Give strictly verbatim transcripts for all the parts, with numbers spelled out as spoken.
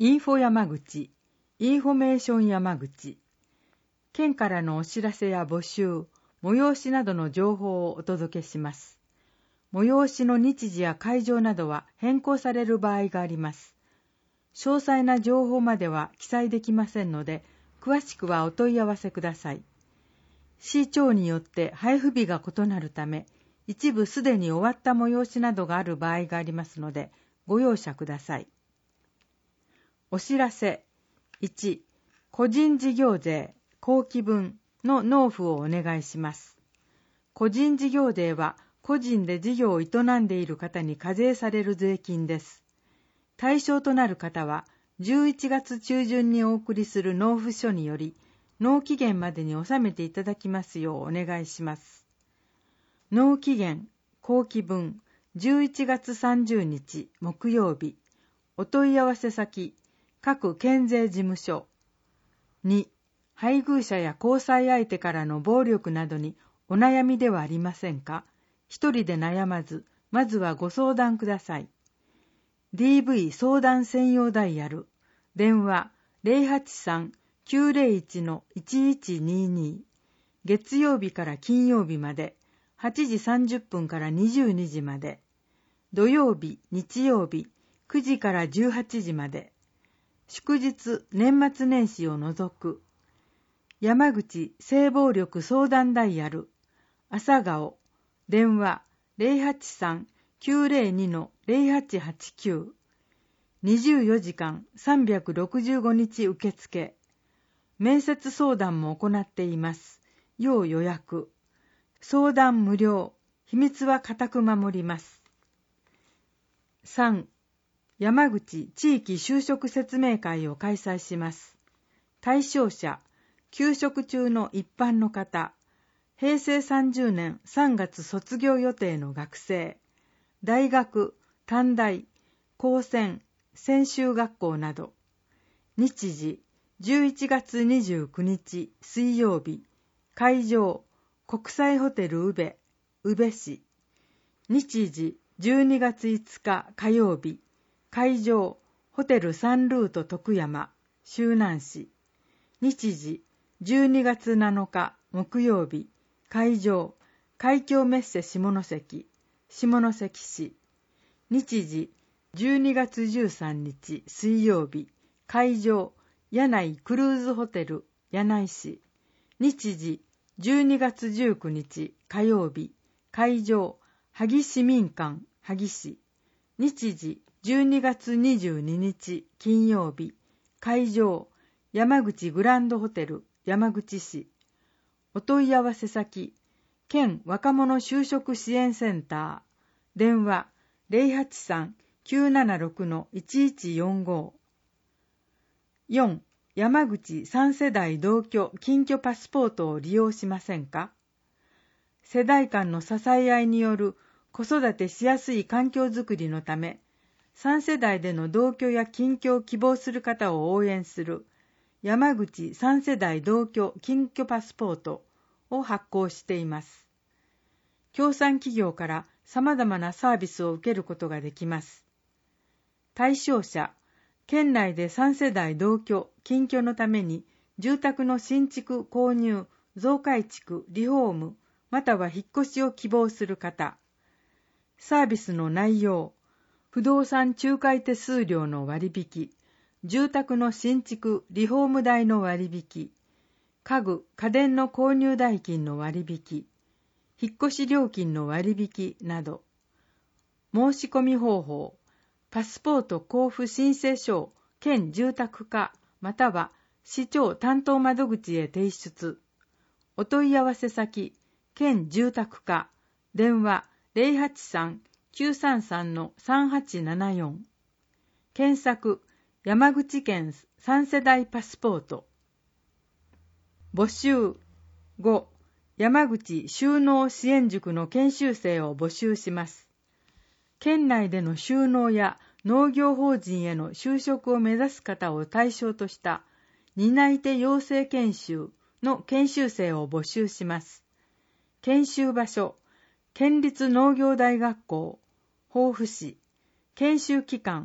インフォ山口、インフォメーション山口。県からのお知らせや募集、催しなどの情報をお届けします。催しの日時や会場などは変更される場合があります。詳細な情報までは記載できませんので、詳しくはお問い合わせください。市町によって配布日が異なるため、一部すでに終わった催しなどがある場合がありますので、ご容赦ください。お知らせ。いち、個人事業税後期分の納付をお願いします。個人事業税は個人で事業を営んでいる方に課税される税金です。対象となる方はじゅういちがつ中旬にお送りする納付書により納期限までに納めていただきますようお願いします。納期限後期分じゅういちがつさんじゅうにち木曜日。お問い合わせ先各県税事務所。に、配偶者や交際相手からの暴力などにお悩みではありませんか？一人で悩まず、まずはご相談ください。ディーブイ 相談専用ダイヤル。電話 ゼロはちさん きゅうゼロいち いちいちにに。月曜日から金曜日まで、はちじさんじゅっぷんからにじゅうにじまで。土曜日、日曜日、くじからじゅうはちじまで。祝日、年末年始を除く。山口性暴力相談ダイヤル。朝顔。電話 ゼロはちさん きゅうゼロに ゼロはちはちきゅう。にじゅうよじかんさんびゃくろくじゅうごにち受付。面接相談も行っています。要予約。相談無料。秘密は固く守ります。さん. 山口地域就職説明会を開催します。対象者、休職中の一般の方、へいせいさんじゅうねんさんがつ卒業予定の学生、大学、短大、高専、専修学校など。日時、じゅういちがつにじゅうくにち水曜日、会場、国際ホテル宇部、宇部市。日時、じゅうにがついつか火曜日、会場、ホテルサンルート徳山、周南市。日時、じゅうにがつなのか木曜日、会場、海峡メッセ下関、下関市。日時、じゅうにがつじゅうさんにち水曜日、会場、柳井クルーズホテル、柳井市。日時、じゅうにがつじゅうくにち火曜日、会場、萩市民館、萩市。日時、じゅうにがつにじゅうににち金曜日、会場、山口グランドホテル、山口市。お問い合わせ先、県若者就職支援センター。電話、ゼロはちさん きゅうななろく いちいちよんご。よん. 山口さんせだい同居近居パスポートを利用しませんか？世代間の支え合いによる子育てしやすい環境づくりのため、さんせだいでの同居や近居を希望する方を応援する山口さんせだい同居近居パスポートを発行しています。協賛企業から様々なサービスを受けることができます。対象者、県内でさんせだい同居近居のために住宅の新築購入、増改築、リフォーム、または引っ越しを希望する方。サービスの内容、不動産仲介手数料の割引、住宅の新築・リフォーム代の割引、家具・家電の購入代金の割引、引っ越し料金の割引など。申し込み方法、パスポート交付申請書を県住宅課または市長担当窓口へ提出。お問い合わせ先、県住宅課、電話ゼロはちさん きゅうさんさん さんはちななよん。検索、山口県さんせだいパスポート。募集。ご. 山口就農支援塾の研修生を募集します。県内での就農や農業法人への就職を目指す方を対象とした担い手養成研修の研修生を募集します。研修場所、県立農業大学校、防府市。研修期間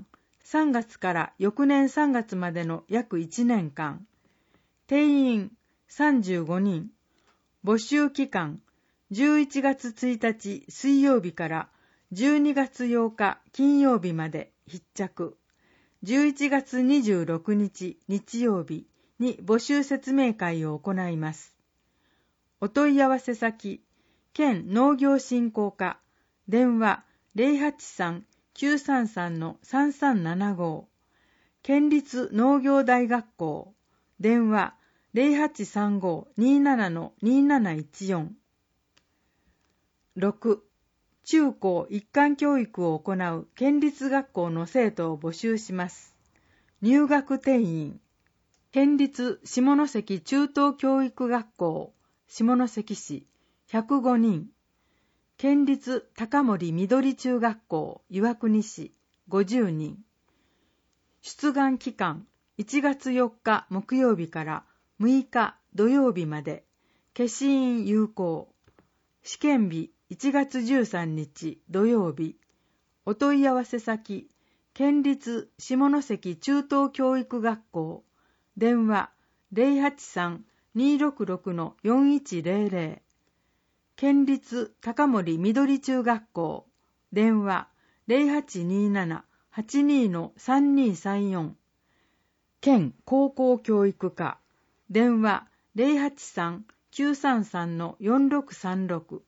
さんがつから翌年さんがつまでの約いちねんかん、定員さんじゅうごにん、募集期間じゅういちがつついたち水曜日からじゅうにがつようか金曜日まで必着、じゅういちがつにじゅうろくにち日曜日に募集説明会を行います。お問い合わせ先、県農業振興課、電話 ゼロはちさん きゅうさんさん さんさんななご、県立農業大学校、電話 ゼロはちさんご にーなな にーなないちよん。ろく. 中高一貫教育を行う県立学校の生徒を募集します。入学定員、県立下関中等教育学校下関市ひゃくごにん、県立高森緑中学校岩国市ごじゅうにん。出願期間いちがつよっか木曜日からむいか土曜日まで、消印有効。試験日いちがつじゅうさんにち土曜日。お問い合わせ先、県立下関中等教育学校、電話 ゼロはちさん にーろくろく よんいちゼロゼロ、県立高森緑中学校、電話 ゼロはちにーなな はちにー さんにーさんよん、県高校教育課、電話 ゼロはちさん きゅうさんさん よんろくさんろく。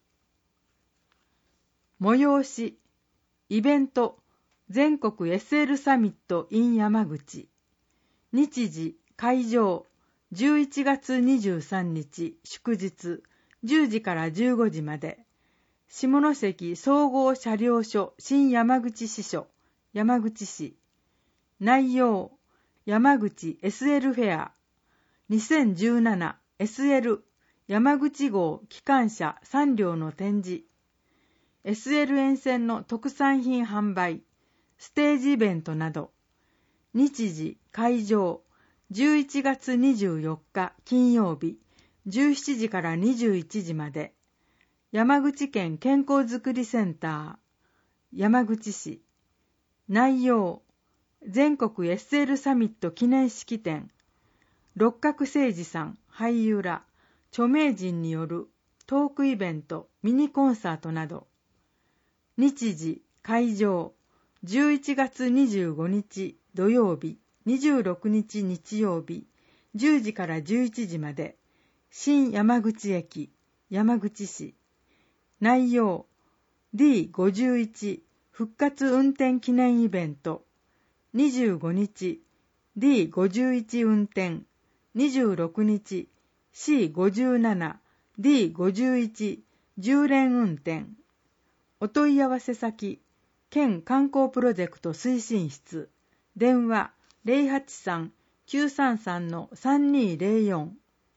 催し、イベント、全国 エスエル サミット in 山口。日時、会場、じゅういちがつにじゅうさんにち祝日、じゅうじからじゅうごじまで。下関総合車両所新山口支所、山口市。内容、山口 エスエル フェア、にせんじゅうなな エスエル 山口号機関車さんりょうの展示、エスエル 沿線の特産品販売、ステージイベントなど。日時、会場、じゅういちがつにじゅうよっか金曜日、じゅうしちじからにじゅういちじまで。山口県健康づくりセンター、山口市。内容、全国 エスエル サミット記念式典、六角誠治さん、俳優ら、著名人によるトークイベント、ミニコンサートなど。日時、会場、じゅういちがつにじゅうごにち土曜日、にじゅうろくにち日曜日、じゅうじからじゅういちじまで。新山口駅、山口市。内容、ディーごじゅういち 復活運転記念イベント、にじゅうごにち ディーごじゅういち 運転、にじゅうろくにち シーごじゅうなな ディーごじゅういち 重連運転。お問い合わせ先、県観光プロジェクト推進室、電話 ゼロはちさん きゅうさんさん さんにーゼロよん。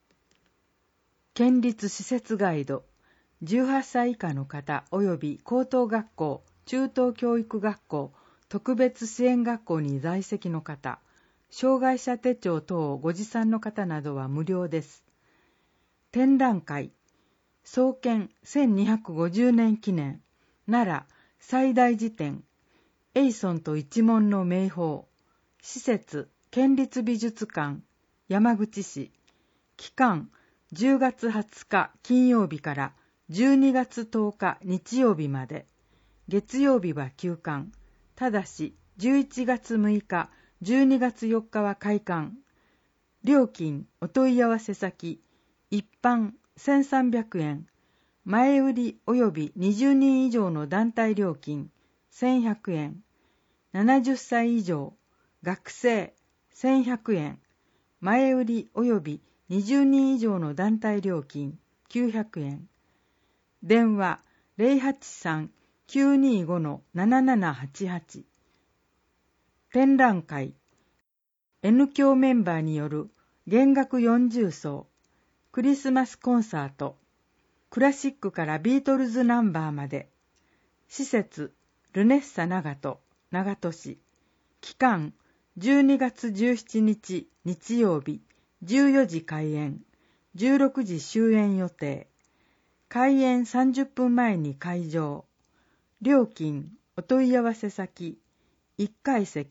県立施設ガイド、じゅうはっさい以下の方及び高等学校、中等教育学校、特別支援学校に在籍の方、障害者手帳等をご持参の方などは無料です。展覧会、創建せんにひゃくごじゅうねん記念、奈良最大寺展、エイソンと一門の名宝、施設、県立美術館、山口市、期間、じゅうがつはつか金曜日からじゅうにがつとおか日曜日まで、月曜日は休館、ただしじゅういちがつむいか、じゅうにがつよっかは開館。料金、お問い合わせ先、一般せんさんびゃくえん、前売り及びにじゅうにん以上の団体料金せんひゃくえん、ななじゅっさい以上、学生せんひゃくえん、前売り及びにじゅうにん以上の団体料金きゅうひゃくえん。電話 ゼロはちさん きゅうにーご ななななはちはち。展覧会、N 響メンバーによる弦楽よんじゅうそう、クリスマスコンサート、クラシックからビートルズナンバーまで。施設、ルネッサ長門、長門市。期間、じゅうにがつじゅうしちにち日曜日、じゅうよじ開演、じゅうろくじ終演予定。開演さんじゅっぷんまえに開場。料金、お問い合わせ先、いっかい席、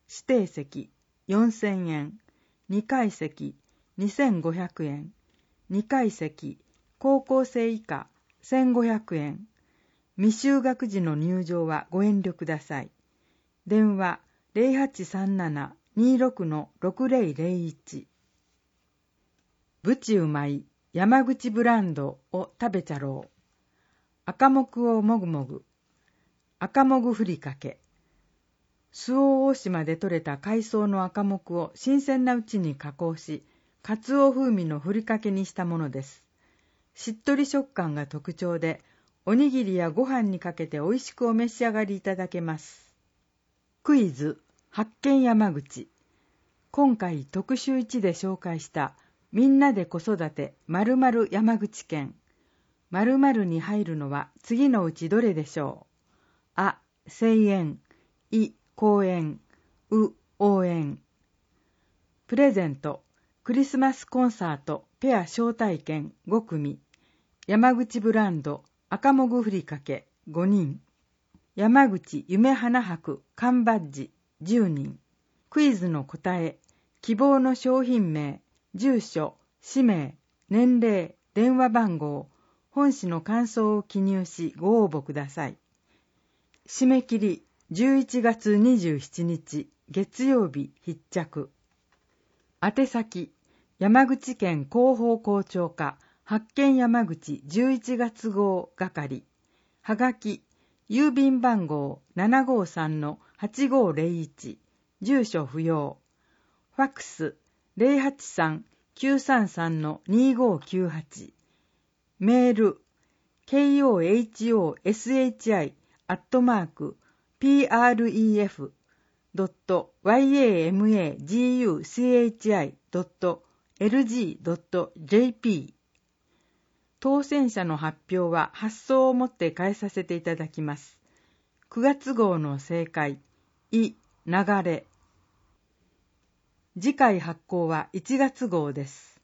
指定席よんせんえん、にかい席にせんごひゃくえん、にかい席高校生以下せんごひゃくえん、未就学児の入場はご遠慮ください。電話 ゼロはちさんなな にろく ろくゼロゼロいち。ぶちうまい山口ブランドを食べちゃろう。赤木をもぐもぐ。赤もぐふりかけ。周防大島で採れた海藻の赤木を新鮮なうちに加工し、かつお風味のふりかけにしたものです。しっとり食感が特徴で、おにぎりやご飯にかけておいしくお召し上がりいただけます。クイズ、発見山口。今回特集いちで紹介したみんなで子育て〇〇山口県。〇〇に入るのは次のうちどれでしょう。あ、声援。い、公園。う、応援。プレゼント、クリスマスコンサートペア招待券ごくみ。山口ブランド赤もぐふりかけごにん。山口夢花博缶バッジじゅうにん。クイズの答え、希望の商品名、住所、氏名、年齢、電話番号、本誌の感想を記入しご応募ください。締め切りじゅういちがつにじゅうしちにち月曜日必着。宛先、山口県広報校長課発見山口じゅういちがつ号係。はがき、郵便番号 ななごさんのはちごゼロいち。住所不要。ファックス ゼロはちさんきゅうさんさんのにごきゅうはち。メール ケーオーエイチオーエスエイチアイ アットマーク ピーアールイーエフ ドット ヤマグチ ドット エルジー ドット ジェーピー。当選者の発表は発送をもって返させていただきます。くがつ号の正解、い、流れ。次回発行はいちがつ号です。